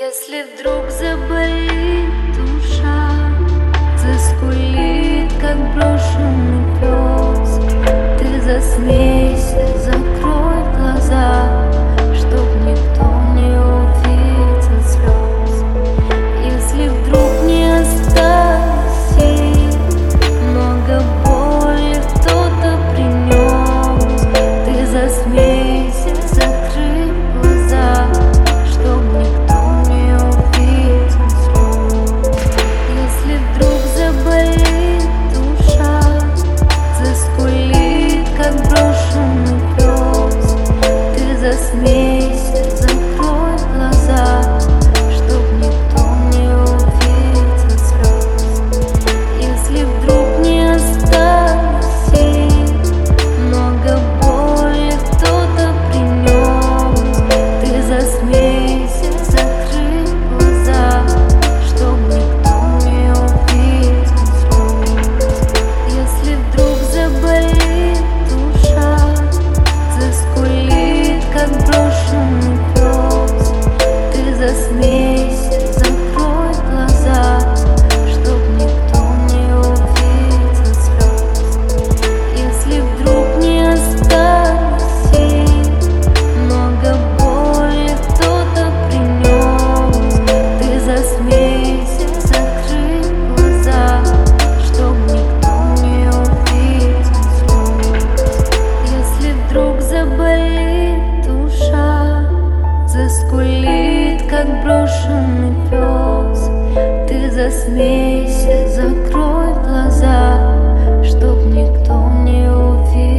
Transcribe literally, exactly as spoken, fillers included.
Если вдруг заболит душа, заскулит, как брошенный пес, ты засмейся, закрой глаза, чтоб никто не увидел слез. Если вдруг не осталось сил, много боли кто-то принес, ты засмейся, закрыв глаза, чтоб никто не увидел слез. Если вдруг заболит душа, заскулит, как брошенный пес, ты засмейся, закрой глаза, чтоб никто не увидел слез. Если вдруг не осталось сил, много боли кто-то принес, ты засмейся, закрыв глаза, чтоб никто не увидел слез. Если вдруг заболит душа, заскулит, как брошенный пес, ты засмейся, закрой глаза, чтоб никто не увидел слез. Если вдруг не осталось сил, много боли кто-то принес, ты засмейся, закрыв глаза, чтоб никто не увидел слез. Если вдруг заболит душа, заскулит, как брошенный пес, ты засмейся, закрой глаза, чтоб никто не увидел.